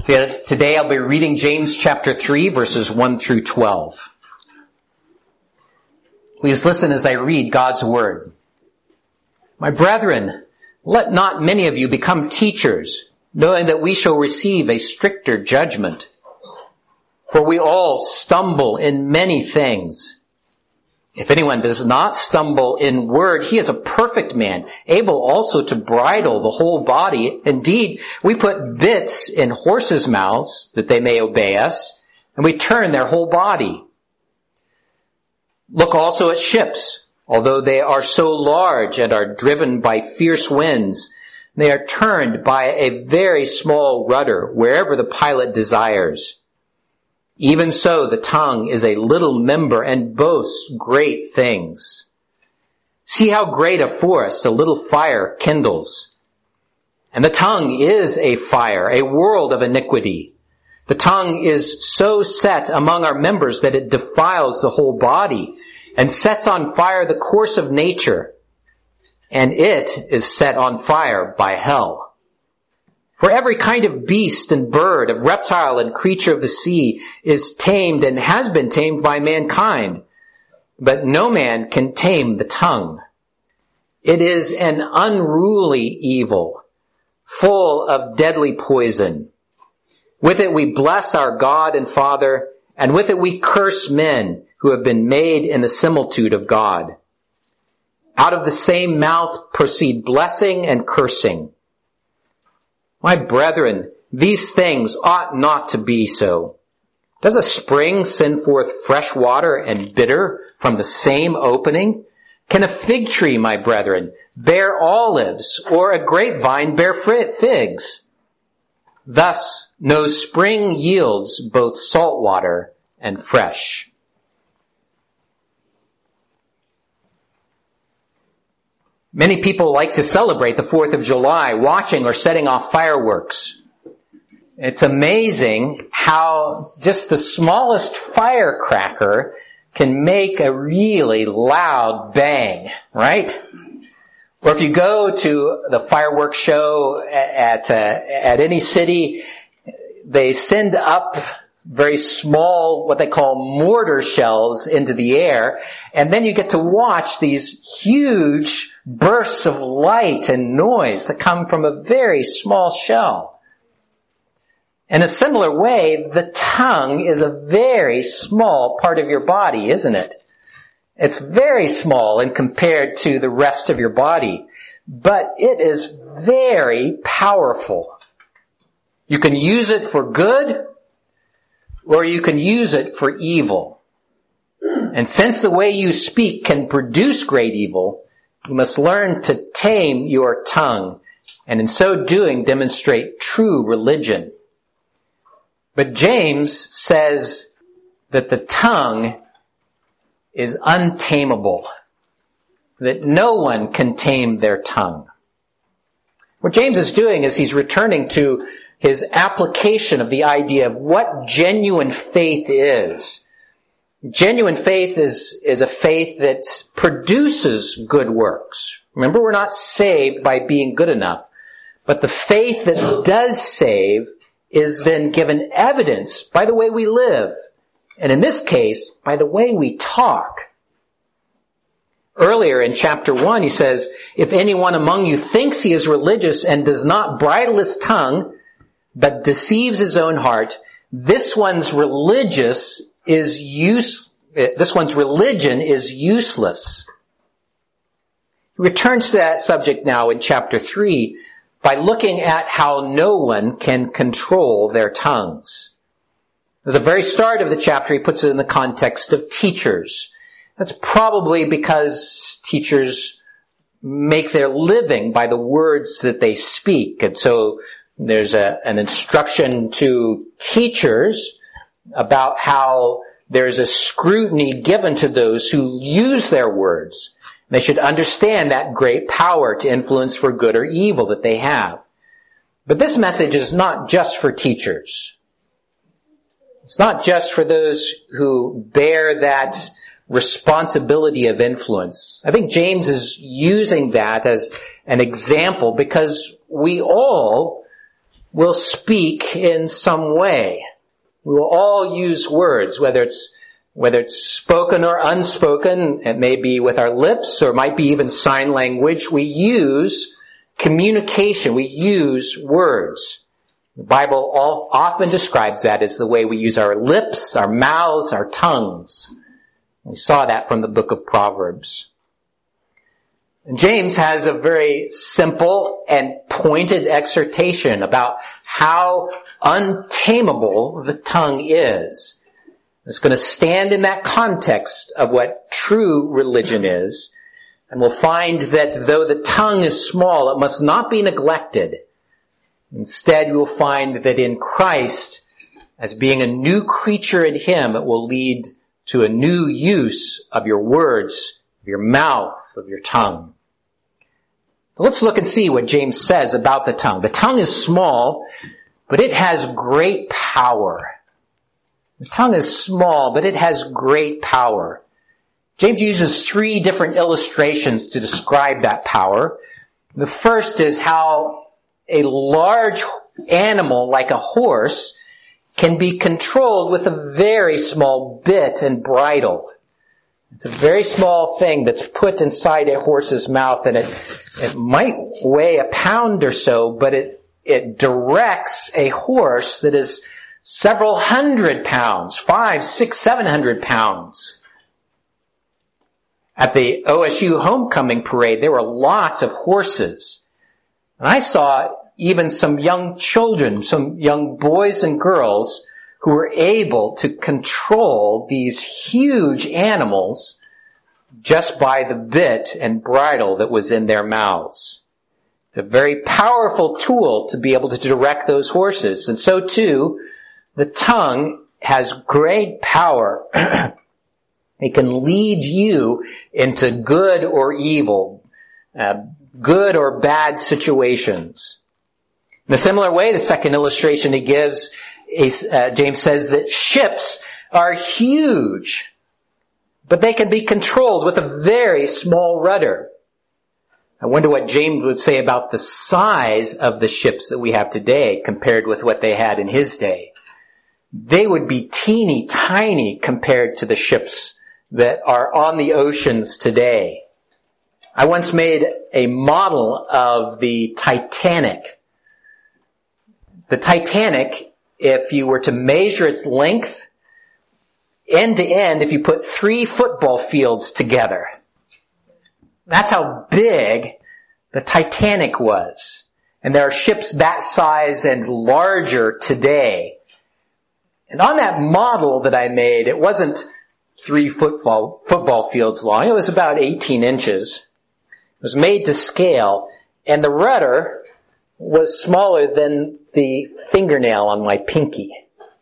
Today I'll be reading James chapter 3, verses 1 through 12. Please listen as I read God's word. My brethren, let not many of you become teachers, knowing that we shall receive a stricter judgment. For we all stumble in many things. If anyone does not stumble in word, he is a perfect man, able also to bridle the whole body. Indeed, we put bits in horses' mouths that they may obey us, and we turn their whole body. Look also at ships. Although they are so large and are driven by fierce winds, they are turned by a very small rudder wherever the pilot desires. Even so, the tongue is a little member and boasts great things. See how great a forest a little fire kindles. And the tongue is a fire, a world of iniquity. The tongue is so set among our members that it defiles the whole body and sets on fire the course of nature. And it is set on fire by hell. For every kind of beast and bird, of reptile and creature of the sea is tamed and has been tamed by mankind. But no man can tame the tongue. It is an unruly evil, full of deadly poison. With it we bless our God and Father, and with it we curse men who have been made in the similitude of God. Out of the same mouth proceed blessing and cursing. My brethren, these things ought not to be so. Does a spring send forth fresh water and bitter from the same opening? Can a fig tree, my brethren, bear olives, or a grapevine bear figs? Thus, no spring yields both salt water and fresh. Many people like to celebrate the 4th of July, watching or setting off fireworks. It's amazing how just the smallest firecracker can make a really loud bang, right? Or if you go to the fireworks show at any city, they send up very small, what they call mortar shells into the air, and then you get to watch these huge bursts of light and noise that come from a very small shell. In a similar way, the tongue is a very small part of your body, isn't it? It's very small and compared to the rest of your body, but it is very powerful. You can use it for good, or you can use it for evil. And since the way you speak can produce great evil, you must learn to tame your tongue, and in so doing demonstrate true religion. But James says that the tongue is untamable, that no one can tame their tongue. What James is doing is he's returning to his application of the idea of what genuine faith is. Genuine faith is a faith that produces good works. Remember, we're not saved by being good enough. But the faith that does save is then given evidence by the way we live. And in this case, by the way we talk. Earlier in chapter 1, he says, if anyone among you thinks he is religious and does not bridle his tongue, but deceives his own heart, this one's religion is useless. He returns to that subject now in chapter 3 by looking at how no one can control their tongues. At the very start of the chapter, he puts it in the context of teachers. That's probably because teachers make their living by the words that they speak. And so there's an instruction to teachers about how there's a scrutiny given to those who use their words. They should understand that great power to influence for good or evil that they have. But this message is not just for teachers. It's not just for those who bear that responsibility of influence. I think James is using that as an example because we all will speak in some way. We will all use words, whether it's spoken or unspoken. It may be with our lips or it might be even sign language. We use communication. We use words. The Bible often describes that as the way we use our lips, our mouths, our tongues. We saw that from the book of Proverbs. And James has a very simple and pointed exhortation about how untamable the tongue is. It's going to stand in that context of what true religion is. And we'll find that though the tongue is small, it must not be neglected. Instead, you'll find that in Christ, as being a new creature in Him, it will lead to a new use of your words, of your mouth, of your tongue. Let's look and see what James says about the tongue. The tongue is small, but it has great power. The tongue is small, but it has great power. James uses 3 different illustrations to describe that power. The first is how a large animal like a horse can be controlled with a very small bit and bridle. It's a very small thing that's put inside a horse's mouth, and it might weigh a pound or so, but it directs a horse that is several hundred pounds, 500, 600, 700 pounds. At the OSU homecoming parade, there were lots of horses. And I saw even some young children, some young boys and girls who were able to control these huge animals just by the bit and bridle that was in their mouths. It's a very powerful tool to be able to direct those horses. And so too, the tongue has great power. It can lead you into good or evil, good or bad situations. In a similar way, the second illustration he gives, James says that ships are huge, but they can be controlled with a very small rudder. I wonder what James would say about the size of the ships that we have today compared with what they had in his day. They would be teeny tiny compared to the ships that are on the oceans today. I once made a model of the Titanic. The Titanic, if you were to measure its length, end to end, if you put 3 football fields together, that's how big the Titanic was. And there are ships that size and larger today. And on that model that I made, it wasn't 3 football fields long. It was about 18 inches. It was made to scale, and the rudder was smaller than the fingernail on my pinky.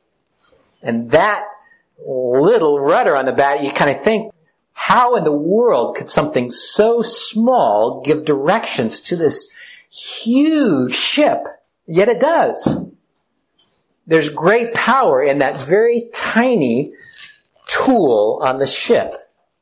And that little rudder on the back, you kind of think, how in the world could something so small give directions to this huge ship? Yet it does. There's great power in that very tiny tool on the ship.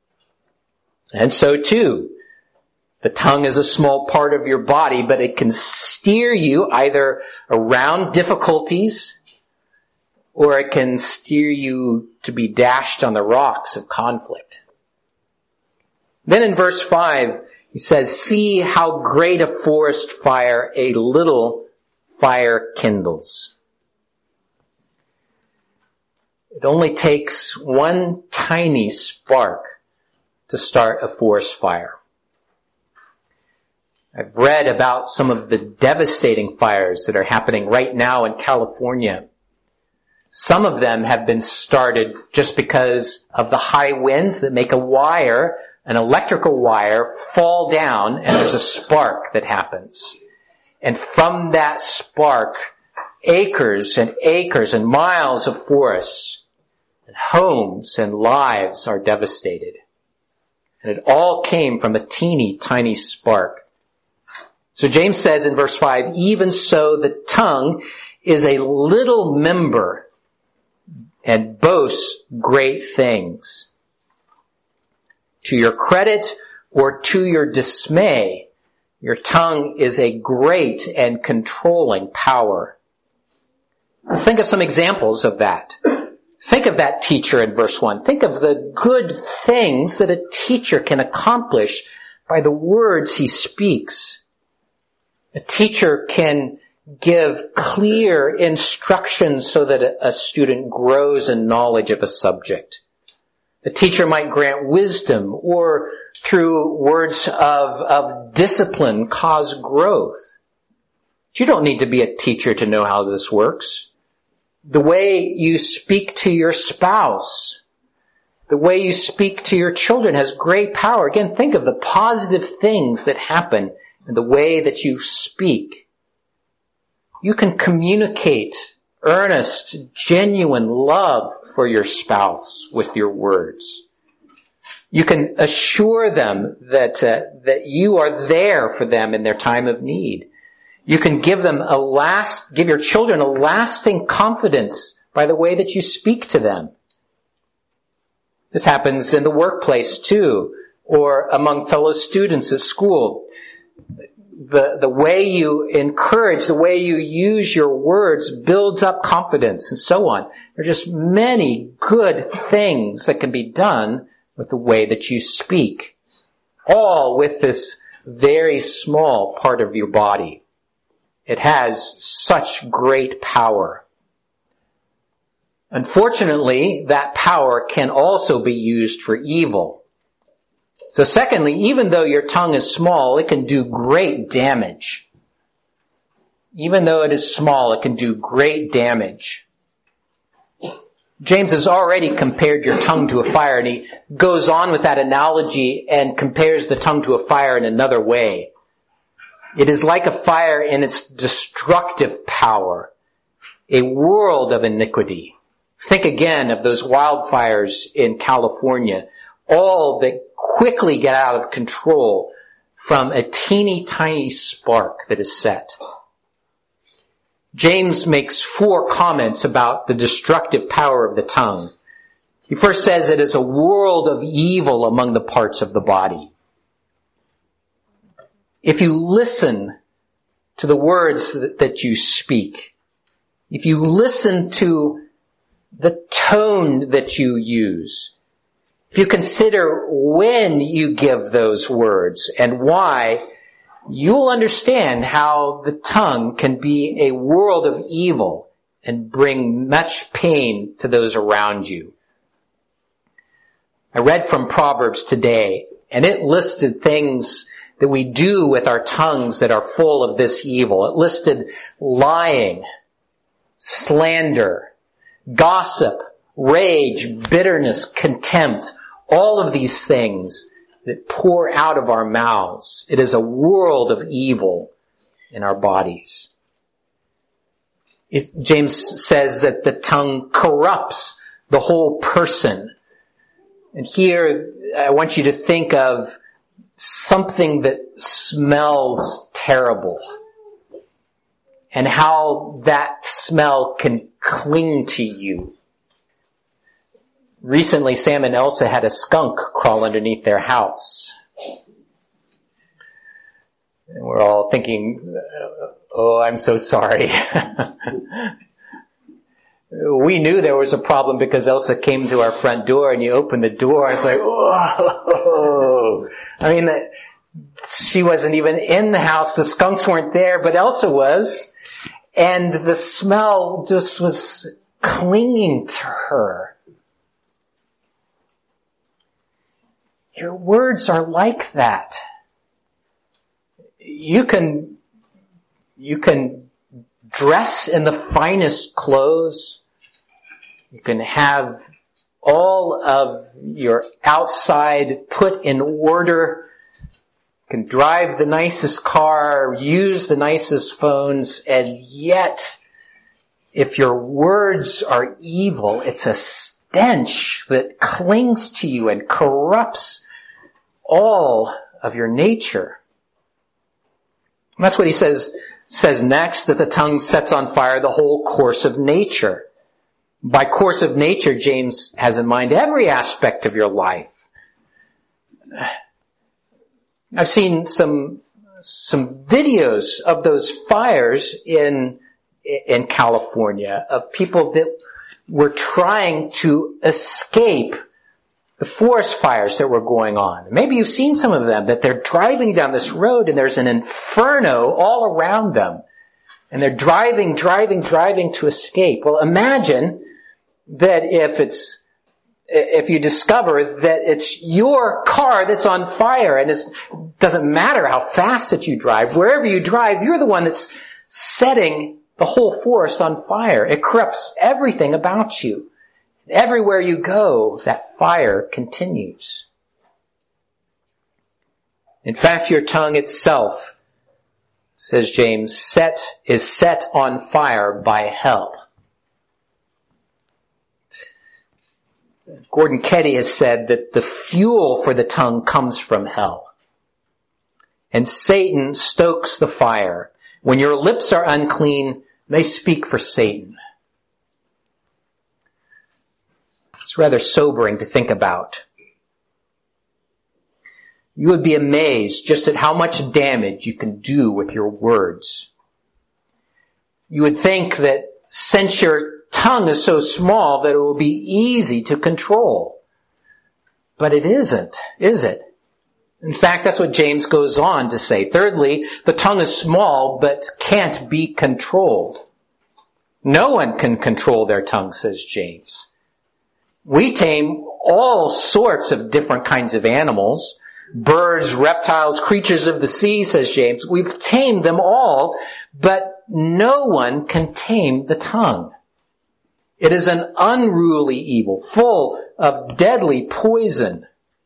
And so too, the tongue is a small part of your body, but it can steer you either around difficulties or it can steer you to be dashed on the rocks of conflict. Then in verse 5, he says, "See how great a forest fire a little fire kindles." It only takes one tiny spark to start a forest fire. I've read about some of the devastating fires that are happening right now in California. Some of them have been started just because of the high winds that make an electrical wire, fall down, and there's a spark that happens. And from that spark, acres and acres and miles of forests and homes and lives are devastated. And it all came from a teeny tiny spark. So James says in verse 5, "Even so the tongue is a little member and boasts great things. To your credit or to your dismay, your tongue is a great and controlling power. Let's think of some examples of that. Think of that teacher in verse 1. Think of the good things that a teacher can accomplish by the words he speaks. A teacher can give clear instructions so that a student grows in knowledge of a subject. A teacher might grant wisdom or through words of discipline cause growth. But you don't need to be a teacher to know how this works. The way you speak to your spouse, the way you speak to your children has great power. Again, think of the positive things that happen in the way that you speak. You can communicate earnest, genuine love for your spouse with your words. You can assure them that you are there for them in their time of need. You can give your children a lasting confidence by the way that you speak to them. This happens in the workplace too, or among fellow students at school. The way you encourage, the way you use your words builds up confidence and so on. There are just many good things that can be done with the way that you speak. All with this very small part of your body. It has such great power. Unfortunately, that power can also be used for evil. So secondly, even though your tongue is small, it can do great damage. Even though it is small, it can do great damage. James has already compared your tongue to a fire, and he goes on with that analogy and compares the tongue to a fire in another way. It is like a fire in its destructive power, a world of iniquity. Think again of those wildfires in California, all that quickly get out of control from a teeny tiny spark that is set. James makes 4 comments about the destructive power of the tongue. He first says it is a world of evil among the parts of the body. If you listen to the words that you speak, if you listen to the tone that you use, if you consider when you give those words and why, you'll understand how the tongue can be a world of evil and bring much pain to those around you. I read from Proverbs today, and it listed things that we do with our tongues that are full of this evil. It listed lying, slander, gossip, rage, bitterness, contempt, all of these things that pour out of our mouths. It is a world of evil in our bodies. James says that the tongue corrupts the whole person. And here I want you to think of something that smells terrible and how that smell can cling to you. Recently, Sam and Elsa had a skunk crawl underneath their house. And we're all thinking, oh, I'm so sorry. We knew there was a problem because Elsa came to our front door and you opened the door. I was like, whoa. I mean, she wasn't even in the house. The skunks weren't there, but Elsa was. And the smell just was clinging to her. Your words are like that. You can dress in the finest clothes. You can have all of your outside put in order. You can drive the nicest car, use the nicest phones, and yet, if your words are evil, it's a stench that clings to you and corrupts all of your nature. And that's what he says next, that the tongue sets on fire the whole course of nature. By course of nature, James has in mind every aspect of your life. I've seen some videos of those fires in in California of people that were trying to escape the forest fires that were going on. Maybe you've seen some of them, that they're driving down this road and there's an inferno all around them. And they're driving to escape. Well, imagine that if you discover that it's your car that's on fire, and it doesn't matter how fast that you drive, wherever you drive, you're the one that's setting the whole forest on fire. It corrupts everything about you. Everywhere you go, that fire continues. In fact, your tongue itself, says James, is set on fire by hell. Gordon Keddy has said that the fuel for the tongue comes from hell. And Satan stokes the fire. When your lips are unclean, they speak for Satan. It's rather sobering to think about. You would be amazed just at how much damage you can do with your words. You would think that since your tongue is so small that it will be easy to control. But it isn't, is it? In fact, that's what James goes on to say. Thirdly, the tongue is small but can't be controlled. No one can control their tongue, says James. We tame all sorts of different kinds of animals. Birds, reptiles, creatures of the sea, says James. We've tamed them all, but no one can tame the tongue. It is an unruly evil, full of deadly poison.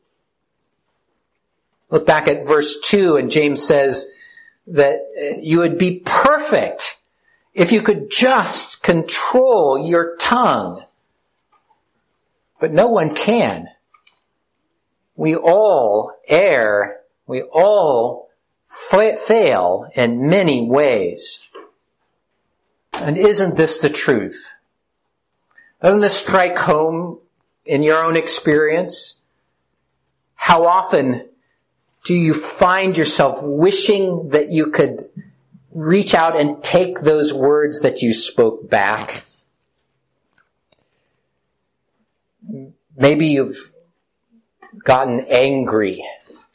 Look back at verse 2, and James says that you would be perfect if you could just control your tongue. But no one can. We all err. We all fail in many ways. And isn't this the truth? Doesn't this strike home in your own experience? How often do you find yourself wishing that you could reach out and take those words that you spoke back? Maybe you've gotten angry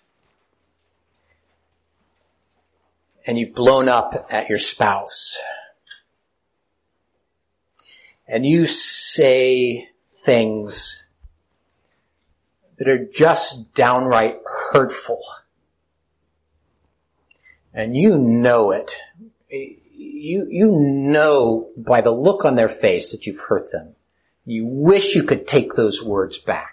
and you've blown up at your spouse. And you say things that are just downright hurtful. And you know it. You know by the look on their face that you've hurt them. You wish you could take those words back.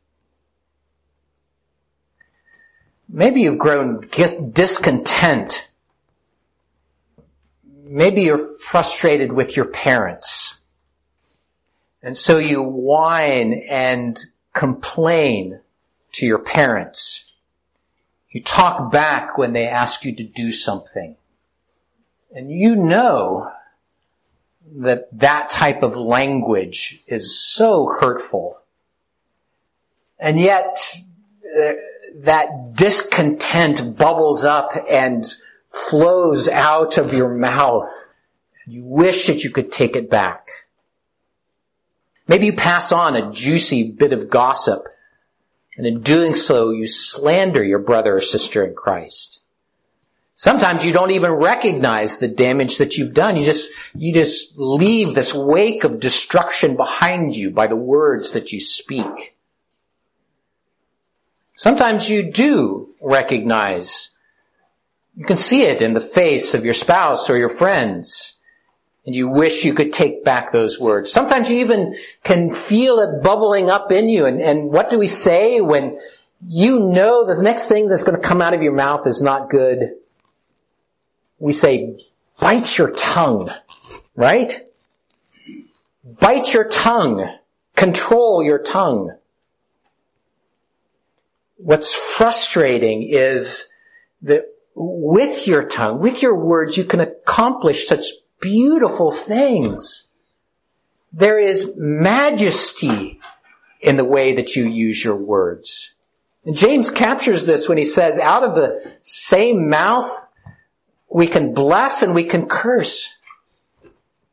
Maybe you've grown discontent. Maybe you're frustrated with your parents. And so you whine and complain to your parents. You talk back when they ask you to do something. And you know that type of language is so hurtful. And yet, that discontent bubbles up and flows out of your mouth. You wish that you could take it back. Maybe you pass on a juicy bit of gossip, and in doing so, you slander your brother or sister in Christ. Sometimes you don't even recognize the damage that you've done. You just leave this wake of destruction behind you by the words that you speak. Sometimes you do recognize. You can see it in the face of your spouse or your friends. And you wish you could take back those words. Sometimes you even can feel it bubbling up in you. And what do we say when you know the next thing that's going to come out of your mouth is not good? We say, bite your tongue, right? Bite your tongue. Control your tongue. What's frustrating is that with your tongue, with your words, you can accomplish such beautiful things. There is majesty in the way that you use your words. And James captures this when he says, out of the same mouth, we can bless and we can curse.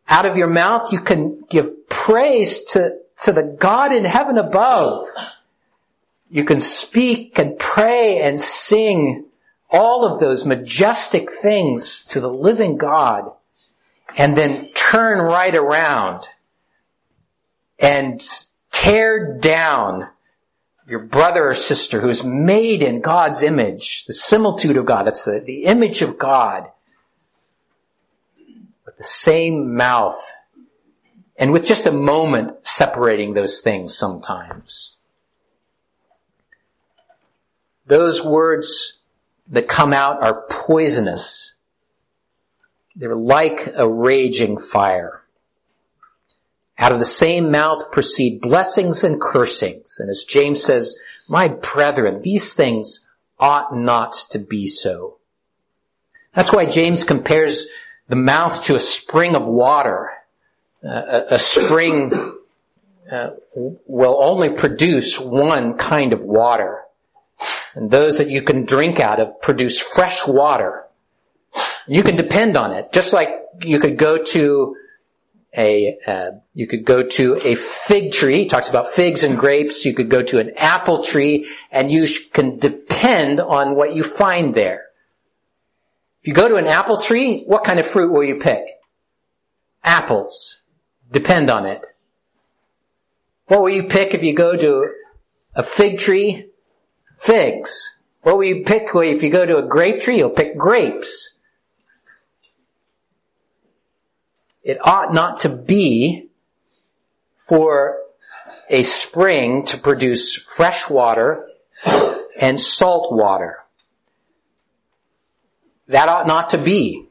Out of your mouth you can give praise to the God in heaven above. You can speak and pray and sing all of those majestic things to the living God, and then turn right around and tear down your brother or sister who's made in God's image, the similitude of God. That's the image of God, with the same mouth, and with just a moment separating those things sometimes. Those words that come out are poisonous. They're like a raging fire. Out of the same mouth proceed blessings and cursings. And as James says, my brethren, these things ought not to be so. That's why James compares the mouth to a spring of water. A spring will only produce one kind of water. And those that you can drink out of produce fresh water. You can depend on it. Just like you could go to a fig tree. He talks about figs and grapes. You could go to an apple tree, and you can depend on what you find there. If you go to an apple tree, what kind of fruit will you pick? Apples. Depend on it. What will you pick if you go to a fig tree? Figs. What will you pick if you go to a grape tree? You'll pick grapes. It ought not to be for a spring to produce fresh water and salt water. That ought not to be.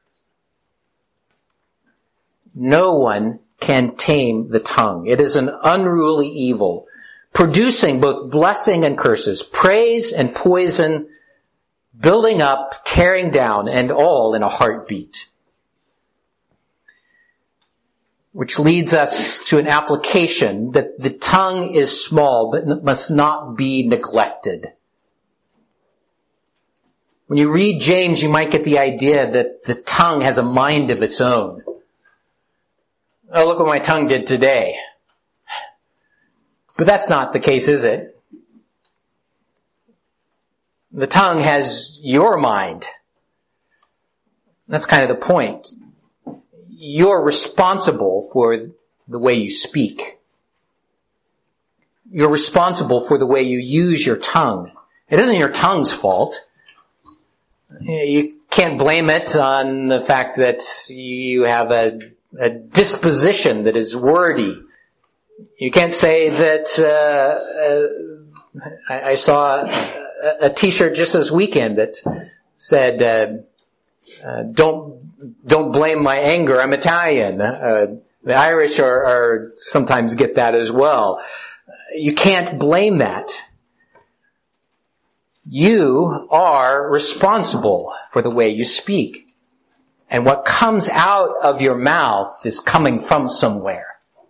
No one can tame the tongue. It is an unruly evil, producing both blessing and curses, praise and poison, building up, tearing down, and all in a heartbeat. Which leads us to an application that the tongue is small but must not be neglected. When you read James, you might get the idea that the tongue has a mind of its own. Oh, look what my tongue did today. But that's not the case, is it? The tongue has your mind. That's kind of the point. You're responsible for the way you speak. You're responsible for the way you use your tongue. It isn't your tongue's fault. You can't blame it on the fact that you have a disposition that is wordy. You can't say that, I saw a t-shirt just this weekend that said, don't blame my anger, I'm Italian. The Irish are sometimes get that as well. You can't blame that. You are responsible for the way you speak. And what comes out of your mouth is coming from somewhere.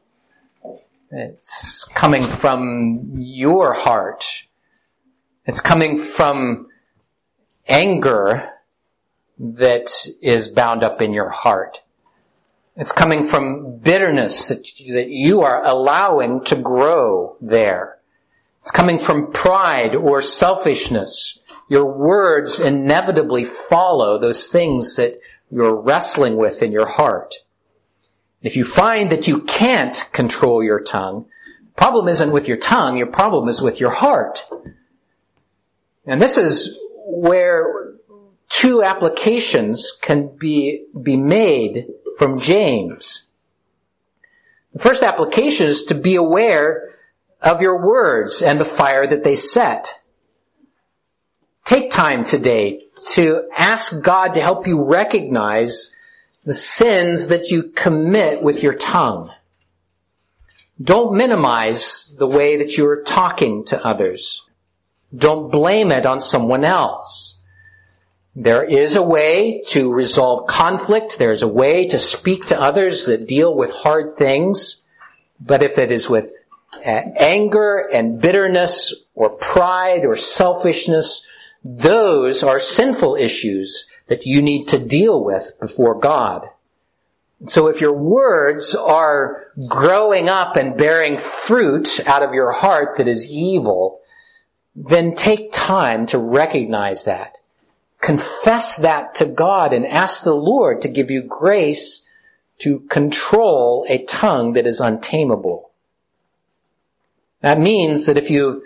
It's coming from your heart. It's coming from anger that is bound up in your heart. It's coming from bitterness that you are allowing to grow there. It's coming from pride or selfishness. Your words inevitably follow those things that you're wrestling with in your heart. If you find that you can't control your tongue, the problem isn't with your tongue, your problem is with your heart. And this is where two applications can be made from James. The first application is to be aware of your words and the fire that they set. Take time today to ask God to help you recognize the sins that you commit with your tongue. Don't minimize the way that you're talking to others. Don't blame it on someone else. There is a way to resolve conflict. There's a way to speak to others that deal with hard things. But if it is with anger and bitterness or pride or selfishness, those are sinful issues that you need to deal with before God. So if your words are growing up and bearing fruit out of your heart that is evil, then take time to recognize that. Confess that to God and ask the Lord to give you grace to control a tongue that is untamable. That means that if you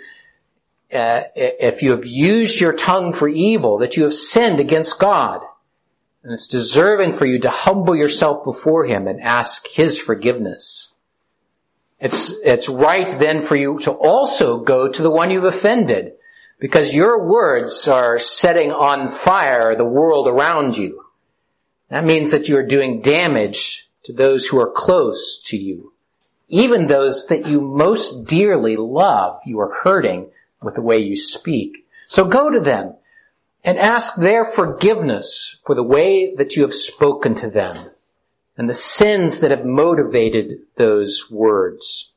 have used your tongue for evil, that you have sinned against God, and it's deserving for you to humble yourself before Him and ask His forgiveness. It's right then for you to also go to the one you've offended, because your words are setting on fire the world around you. That means that you are doing damage to those who are close to you. Even those that you most dearly love, you are hurting with the way you speak. So go to them and ask their forgiveness for the way that you have spoken to them and the sins that have motivated those words.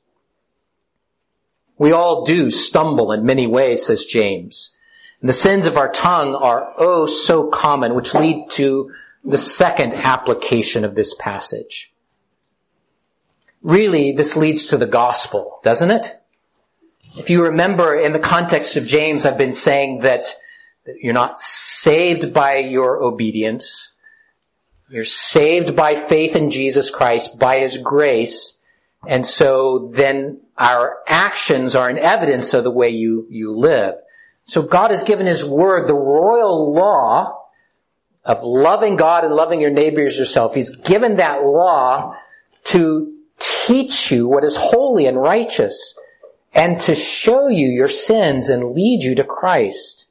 We all do stumble in many ways, says James. And the sins of our tongue are oh so common, which lead to the second application of this passage. Really, this leads to the gospel, doesn't it? If you remember, in the context of James, I've been saying that you're not saved by your obedience. You're saved by faith in Jesus Christ, by His grace. And so then our actions are an evidence of the way you live. So God has given His word, the royal law of loving God and loving your neighbor as yourself. He's given that law to teach you what is holy and righteous and to show you your sins and lead you to Christ.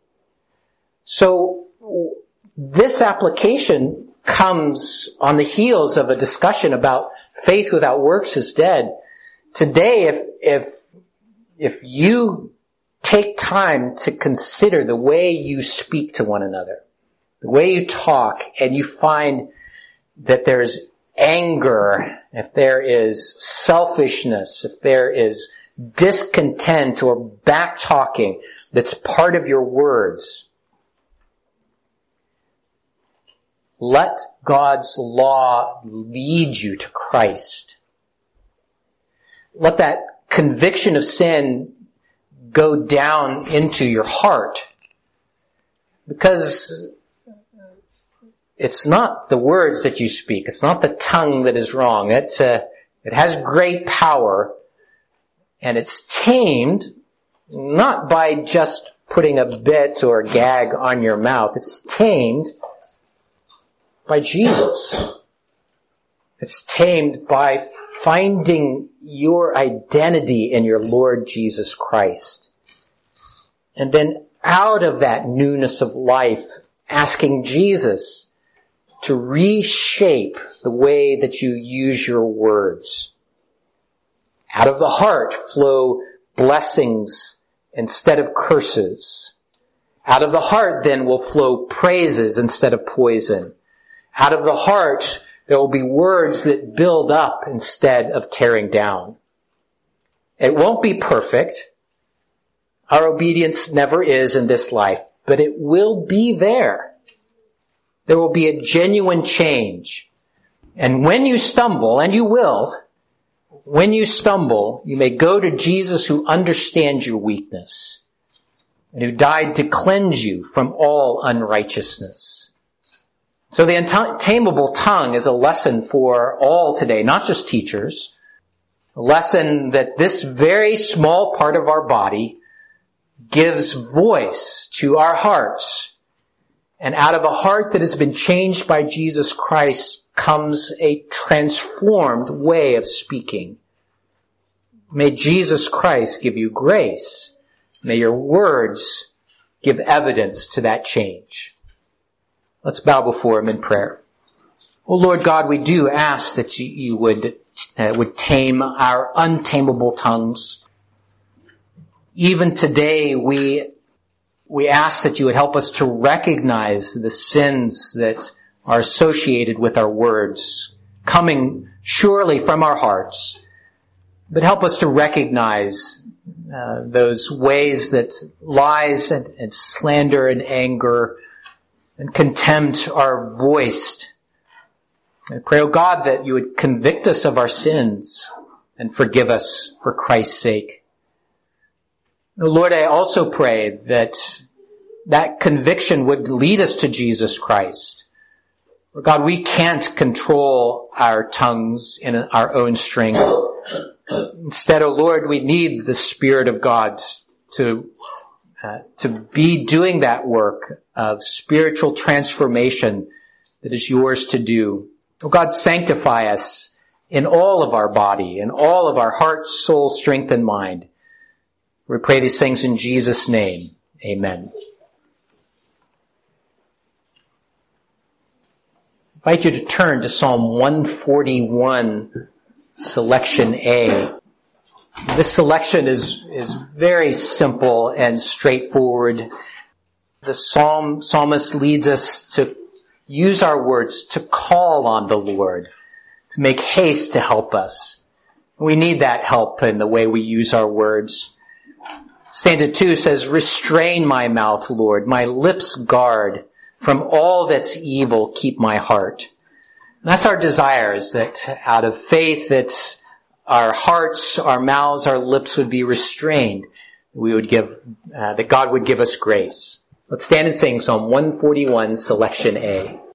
So this application comes on the heels of a discussion about faith without works is dead. Today, if you take time to consider the way you speak to one another, the way you talk, and you find that there's anger, if there is selfishness, if there is discontent or back-talking that's part of your words, let God's law lead you to Christ. Let that conviction of sin go down into your heart. Because it's not the words that you speak. It's not the tongue that is wrong. It has great power. And it's tamed not by just putting a bit or a gag on your mouth. It's tamed by Jesus. It's tamed by finding your identity in your Lord Jesus Christ. And then out of that newness of life, asking Jesus to reshape the way that you use your words. Out of the heart flow blessings instead of curses. Out of the heart then will flow praises instead of poison. Out of the heart, there will be words that build up instead of tearing down. It won't be perfect. Our obedience never is in this life, but it will be there. There will be a genuine change. And when you stumble, and you will, when you stumble, you may go to Jesus who understands your weakness and who died to cleanse you from all unrighteousness. So the untamable tongue is a lesson for all today, not just teachers. A lesson that this very small part of our body gives voice to our hearts. And out of a heart that has been changed by Jesus Christ comes a transformed way of speaking. May Jesus Christ give you grace. May your words give evidence to that change. Let's bow before Him in prayer. Oh Lord God, we do ask that you would tame our untamable tongues. Even today, we ask that you would help us to recognize the sins that are associated with our words, coming surely from our hearts, but help us to recognize those ways that lies and slander and anger and contempt are voiced I pray, O God, that you would convict us of our sins and forgive us for Christ's sake. O Lord, I also pray that that conviction would lead us to Jesus Christ. For God, we can't control our tongues in our own strength. Instead, O Lord, we need the Spirit of God to be doing that work of spiritual transformation that is yours to do. Oh God, sanctify us in all of our body, in all of our heart, soul, strength, and mind. We pray these things in Jesus' name. Amen. I invite you to turn to Psalm 141, selection A. This selection is very simple and straightforward. The psalmist leads us to use our words to call on the Lord, to make haste to help us. We need that help in the way we use our words. Stanza 2 says, restrain my mouth, Lord, my lips guard. From all that's evil, keep my heart. And that's our desire, is that out of faith that our hearts, our mouths, our lips would be restrained. We would that God would give us grace. Let's stand and sing Psalm 141, selection A.